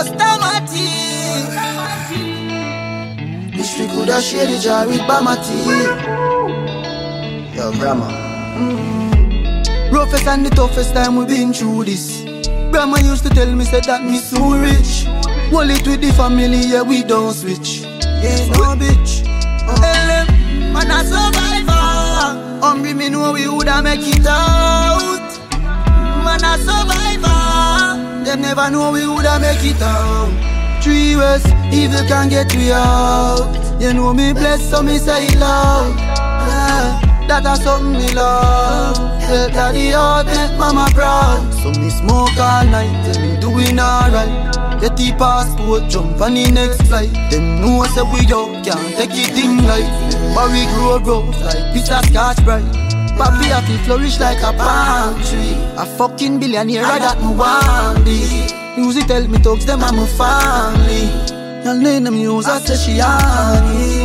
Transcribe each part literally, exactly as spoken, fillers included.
Just a matty. Wish we coulda share the jar with Bamati. Yo, Brahma. Mm. Roughest and the toughest time we been through this. Grandma used to tell me, said that me so rich. Hold it with the family, yeah, we don't switch. Yeah, no bitch. Uh. L M, man a survivor. Hungry me know we woulda make it out. Man a survivor. Them never know we woulda make it out. Three ways, evil can get we out. You know me blessed, so me say it loud. Yeah. That a something me love. Tell daddy out, make mama proud. So me smoke all night, tell me doing alright. Get the passport, jump on the next flight. Them know say we out, can't take it in life. But we grow rough like piece of scotch bright. Papi have to flourish like a palm tree. A fucking billionaire that me want be. Music tell me talks them and my family. Y'all name them use I say she honey.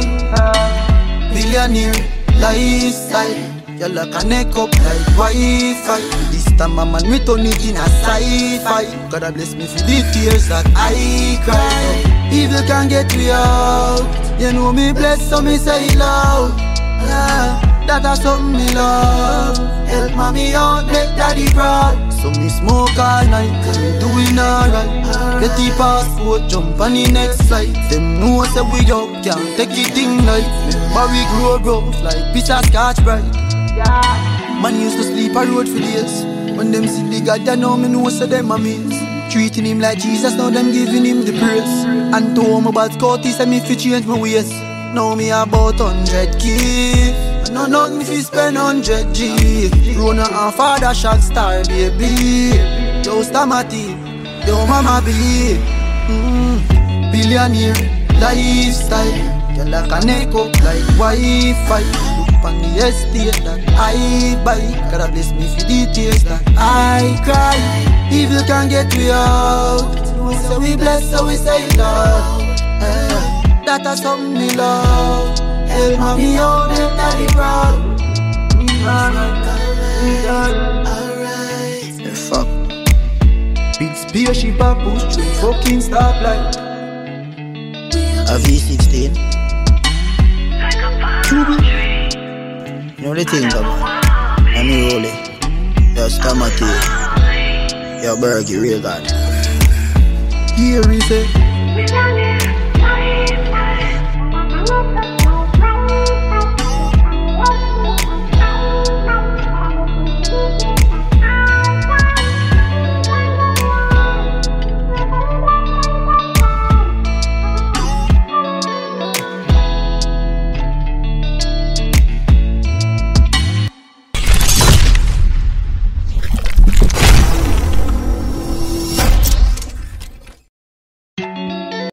Billionaire lifestyle, you like a neck up like Wi-Fi. This time a man me turn it in a sci-fi. God bless me for the tears that I cry. Evil can get me out. You know me blessed, so me say it loud. Yeah, that a something me love. Help mommy out, make daddy proud. So me smoke all night, me doing alright. Get the passport, jump on the next flight. Them know say we out, can't take it in life. But we grow rough like piece of scotch bright. Yeah. Man used to sleep a road for days. When them see the God, they know me know say them a miss. Treating him like Jesus, now them giving him the praise. And to him about Scotty, say me fi change my ways. Now me about hundred K. I know nothing fi spend hundred G. Rona and father shot star baby. Yo Stamati, yo mama believe. mm. Billionaire lifestyle. You like a neck up like Wi-Fi. Look on the estate that I buy. God bless me for the tears that I cry. Evil can get we out. So we bless, so we say love. uh, That a something me love. Help mommy out, make daddy proud. Alright. Yeah, fuck. Big spaceship a push through fucking stoplight. A V sixteen. You know the thing, come on. And me roll it. Yo, Stamati. Yo, Bergie, real God. Here we say.